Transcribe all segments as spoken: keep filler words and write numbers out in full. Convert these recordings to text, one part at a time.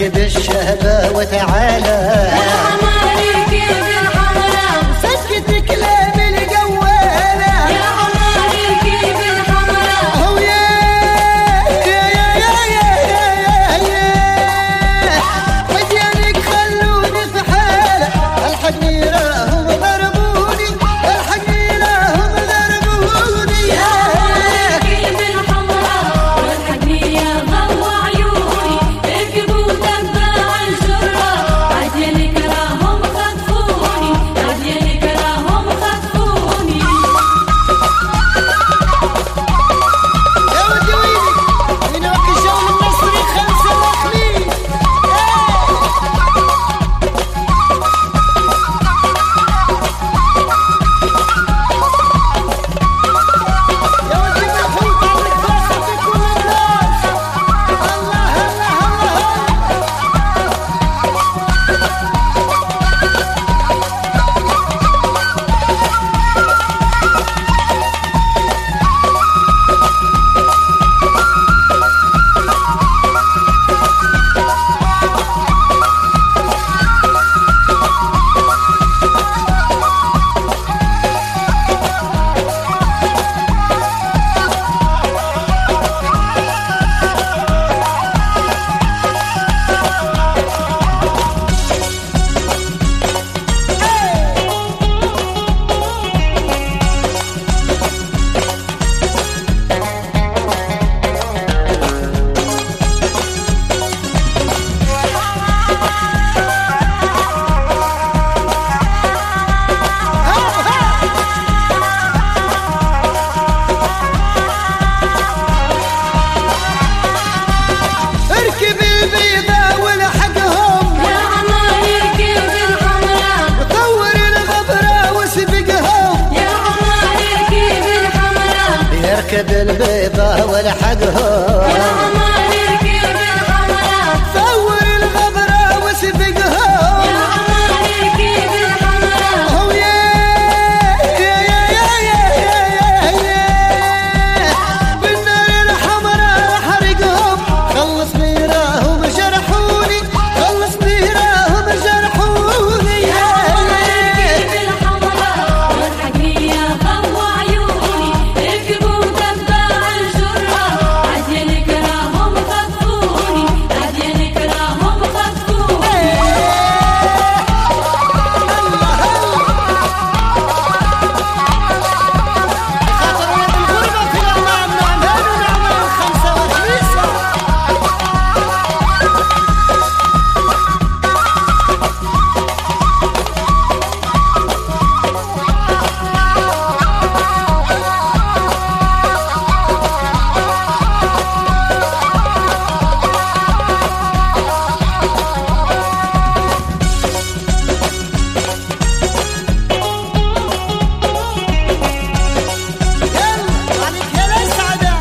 اركب الشهبة وتعالى يا عماري كيف الحمراء سكت كلام الجوالة يا عماري كيف الحمراء هو يا يا يا يا يا يا مديانك خلوني في حالة الحقني راهم ضربوني الحقني راهم ضربوني يا عماري كيف الحمراء والحقني يا ضو عيوني اركبوا تبع الجرة عديانك راهم خطفوني عديانك راهم خطفوني يا ودي وينك وين وقت الجو المصري خمسة واخلين يا ودي منحوت عمرك فرصة في كل الناس الله الله الله اركب البيضة والحقهم يا عماري كيف الحمراء طور الغبرة وسبقهم يا عماري كيف الحمراء يركب البيضة والحقهم يا عماري كيف الحمراء طور الغبرة وسبقهم يا عماري كيف الحمراء هو يا يا يا يا يا يا يا بالنار الحمراء حرقهم خلص ميراهم جرحوني خلص ميراهم جرحوني يا يا عماري يا كيف الحمراء والحقني يا ضو عيوني اركبوا تبع الجرة عديانك راهم خطفوني عديانك راهم خطفوني خاطر ولاد الغربة في الأعمام نعمان ونعمان خمسة وخميسة يلا عليك يا الأسعدة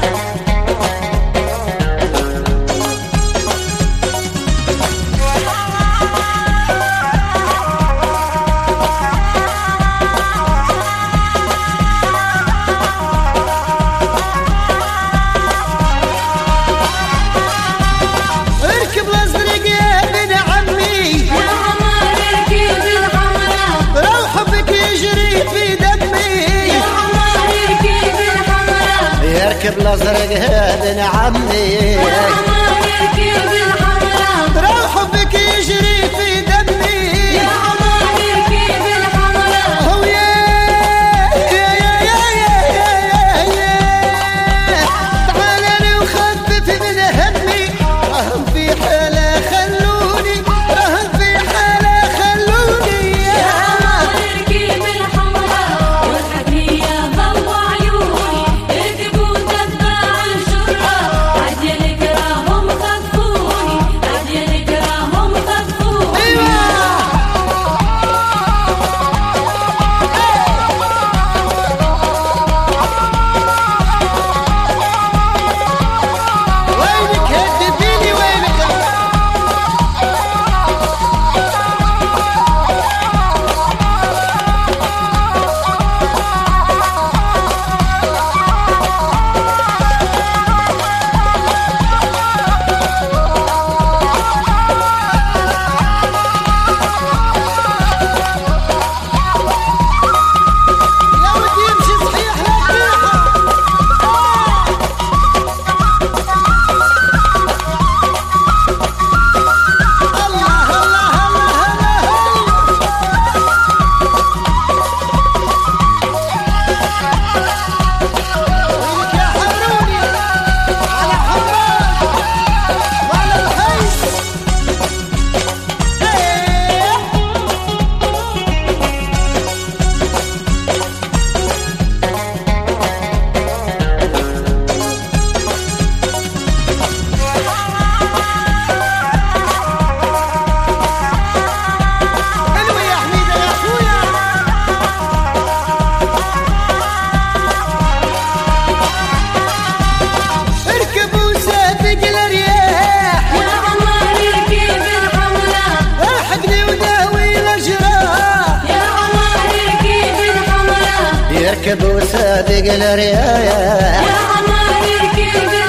اركب الازرق يا ابن عمي يا عماري كيف الحمراء لو حبك يجري في دمي يا عماري كيف الحمراء يركب الازرق يا ابن عمي يا عماري كيف الحمراء لو حبك يجري في دمي يا عماري كيف الحمراء هو يا يا يا يا يا يا يا تعالى وخفف من همي راهم في حالة خلوني راهم في حالة خلوني يا عماري كيف الحمراء والحقني يا ضو عيوني اركبوا تبع الجرة عديانك راهم خطفوني عديانك راهم يركب وسابق الرياح يا حمار اركب